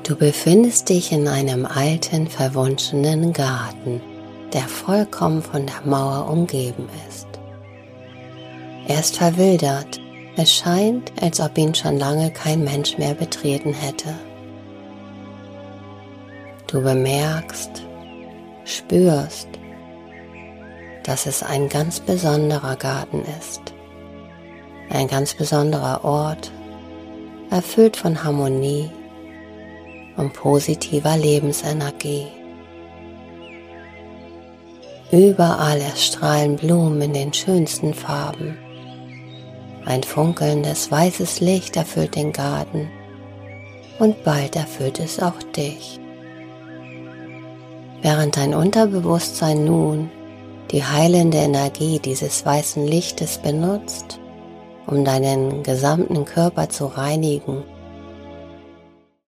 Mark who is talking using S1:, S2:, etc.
S1: Du befindest dich in einem alten, verwunschenen Garten, der vollkommen von der Mauer umgeben ist. Er ist verwildert, es scheint, als ob ihn schon lange kein Mensch mehr betreten hätte. Du bemerkst, spürst, dass es ein ganz besonderer Garten ist, ein ganz besonderer Ort, erfüllt von Harmonie und positiver Lebensenergie. Überall erstrahlen Blumen in den schönsten Farben. Ein funkelndes weißes Licht erfüllt den Garten und bald erfüllt es auch dich. Während dein Unterbewusstsein nun die heilende Energie dieses weißen Lichtes benutzt, um deinen gesamten Körper zu reinigen